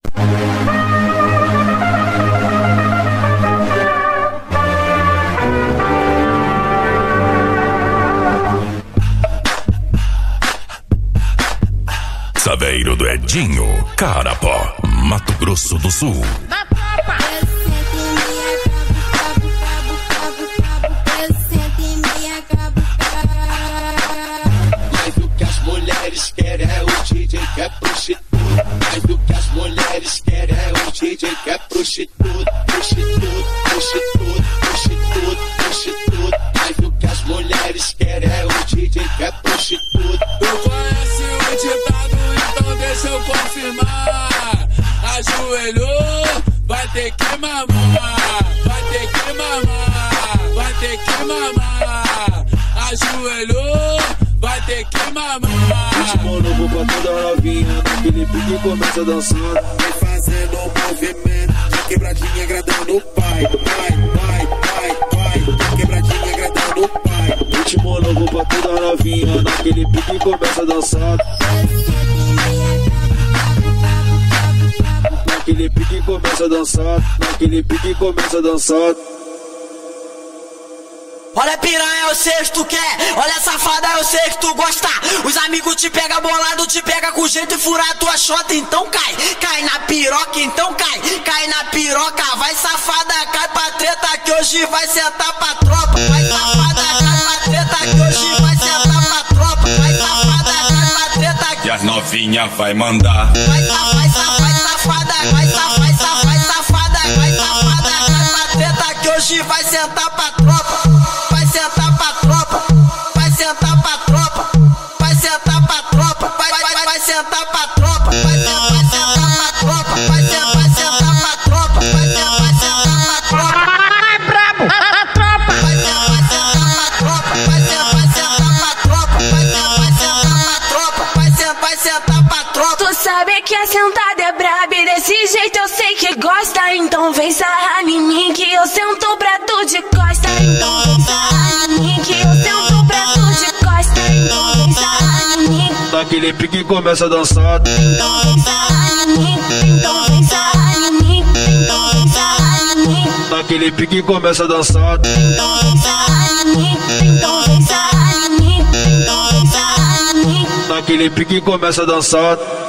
Saveiro do Edinho, Carapó, Mato Grosso do Sul. Mas o que as mulheres querem é o DJ que é prostituto. Mas o que as mulheres querem é o DJ que é prostituto. Prostituto, prostituto, prostituto, prostituto. Mas o que as mulheres querem é o DJ que é prostituto. Tu conhece o ditado, então deixa eu confirmar. Ajoelhou, vai ter que mamar. Vai ter que mamar, vai ter que mamar. Ajoelhou, vai ter que mamar. Ritmo novo pra toda novinha, naquele pique começa dançando. Vem fazendo um movimento, de quebradinha agradando o pai. Vai, vai, vai, vai, quebradinha agradando o pai. Ritmo novo pra toda novinha, naquele pique começa dançando. Naquele pique começa a dançar, naquele pique começa a dançar. Olha piranha, eu sei que tu quer. Olha safada, eu sei que tu gosta. Os amigos te pega bolado, te pega com jeito e fura a tua xota. Então cai, cai na piroca, então cai. Cai na piroca, vai safada, cai pra treta que hoje vai sentar pra tropa. Vai safada, cai pra treta que hoje vai sentar pra tropa. Vai safada, cai pra treta que... E as novinha vai mandar. Vai safada, vai safada, cai pra treta que hoje vai sentar pra tropa. Vai sentar pra tropa, vai sentar pra tropa, vai sentar pra tropa, vai sentar pra tropa, vai sentar pra tropa, vai sentar pra tropa, vai sentar pra tropa. Ai, brabo, a tropa. Vai sentar pra tropa, vai sentar pra tropa, vai sentar pra tropa, vai sentar pra tropa. Tu sabe que a sentada é braba e desse jeito eu sei que gosta. Então vem sarrar em mim que eu sento pra tu de costa. Então vem sarrar em mim que eu sento pra tu de costa. Então vem sarrar em mim. Naquele pique começa a dançar. Então vem sarrar em mim. Então vem sarrar em mim. Então vem sarrar em mim. Naquele pique começa a dançar. Então vem sarrar em mim. Então vem sarrar em mim. Então vem sarrar em mim. Naquele pique começa a dançar.